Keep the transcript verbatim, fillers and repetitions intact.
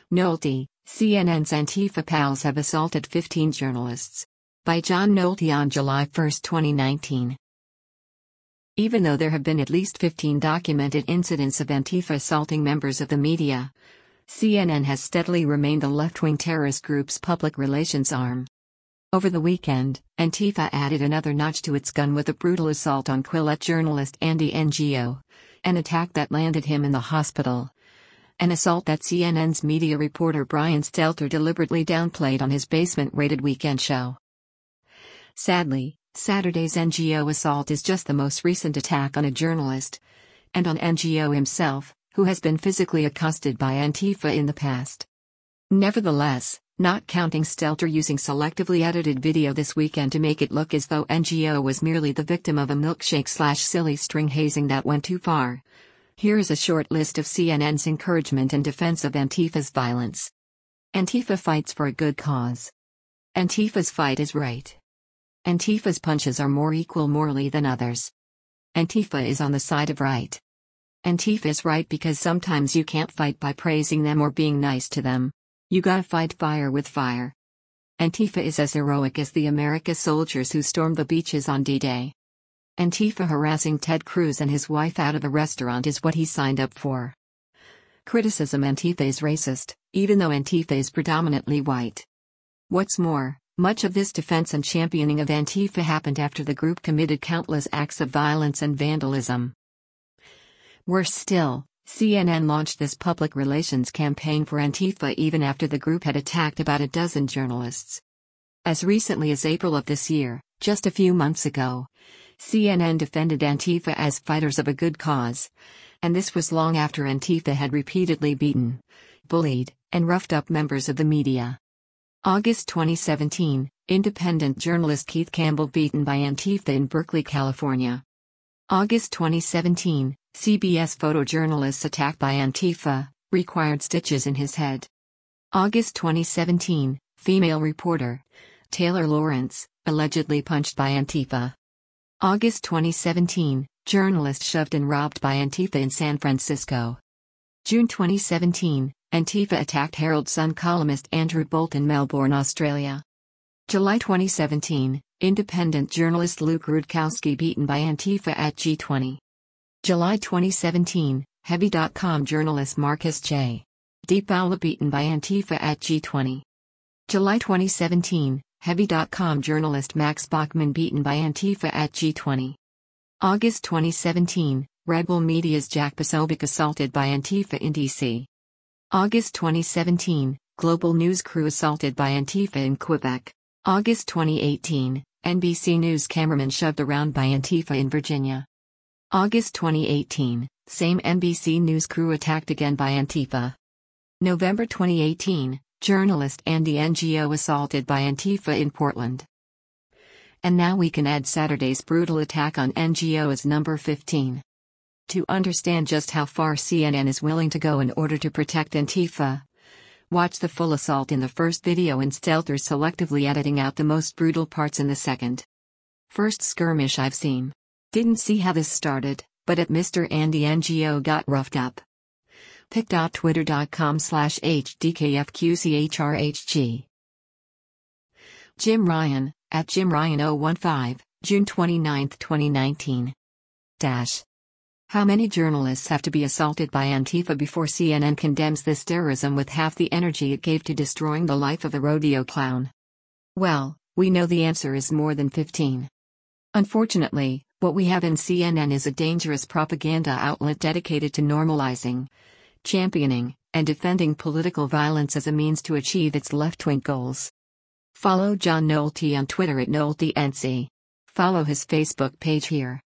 Nolte, C N N's Antifa pals have assaulted fifteen journalists. By John Nolte on July first, twenty nineteen. Even though there have been at least fifteen documented incidents of Antifa assaulting members of the media, C N N has steadily remained the left-wing terrorist group's public relations arm. Over the weekend, Antifa added another notch to its gun with a brutal assault on Quillette journalist Andy Ngo, an attack that landed him in the hospital. An assault that C N N's media reporter Brian Stelter deliberately downplayed on his basement-rated weekend show. Sadly, Saturday's N G O assault is just the most recent attack on a journalist, and on N G O himself, who has been physically accosted by Antifa in the past. Nevertheless, not counting Stelter using selectively edited video this weekend to make it look as though N G O was merely the victim of a milkshake-slash-silly string hazing that went too far. Here is a short list of C N N's encouragement and defense of Antifa's violence. Antifa fights for a good cause. Antifa's fight is right. Antifa's punches are more equal morally than others. Antifa is on the side of right. Antifa is right because sometimes you can't fight by praising them or being nice to them. You gotta fight fire with fire. Antifa is as heroic as the America soldiers who stormed the beaches on D-Day. Antifa harassing Ted Cruz and his wife out of a restaurant is what he signed up for. Criticism: Antifa is racist, even though Antifa is predominantly white. What's more, much of this defense and championing of Antifa happened after the group committed countless acts of violence and vandalism. Worse still, C N N launched this public relations campaign for Antifa even after the group had attacked about a dozen journalists. As recently as April of this year, just a few months ago, C N N defended Antifa as fighters of a good cause, and this was long after Antifa had repeatedly beaten, bullied, and roughed up members of the media. August twenty seventeen, independent journalist Keith Campbell beaten by Antifa in Berkeley, California. August twenty seventeen, C B S photojournalist attacked by Antifa, required stitches in his head. August twenty seventeen, female reporter, Taylor Lawrence, allegedly punched by Antifa. August twenty seventeen, journalist shoved and robbed by Antifa in San Francisco. June twenty seventeen, Antifa attacked Herald Sun columnist Andrew Bolt in Melbourne, Australia. July twenty seventeen, independent journalist Luke Rudkowski beaten by Antifa at G twenty. July twenty seventeen, Heavy dot com journalist Marcus J. DePaula beaten by Antifa at G twenty. July twenty seventeen, Heavy dot com journalist Max Bachman beaten by Antifa at G twenty. August twenty seventeen, Red Bull Media's Jack Posobiec assaulted by Antifa in D C. August twenty seventeen, Global News crew assaulted by Antifa in Quebec. August twenty eighteen, N B C News cameraman shoved around by Antifa in Virginia. August twenty eighteen, same N B C News crew attacked again by Antifa. November twenty eighteen, journalist Andy Ngo assaulted by Antifa in Portland. And now we can add Saturday's brutal attack on N G O as number fifteen. To understand just how far C N N is willing to go in order to protect Antifa, watch the full assault in the first video and Stelter selectively editing out the most brutal parts in the second. First skirmish I've seen. Didn't see how this started, but at Mister Andy Ngo got roughed up. pic dot twitter dot com slash H D K F Q C H R H G. Jim Ryan, at Jim Ryan oh one five, June twenty-ninth, twenty nineteen. Dash. How many journalists have to be assaulted by Antifa before C N N condemns this terrorism with half the energy it gave to destroying the life of a rodeo clown? Well, we know the answer is more than fifteen. Unfortunately, what we have in C N N is a dangerous propaganda outlet dedicated to normalizing, championing, and defending political violence as a means to achieve its left-wing goals. Follow John Nolte on Twitter at NolteNC. Follow his Facebook page here.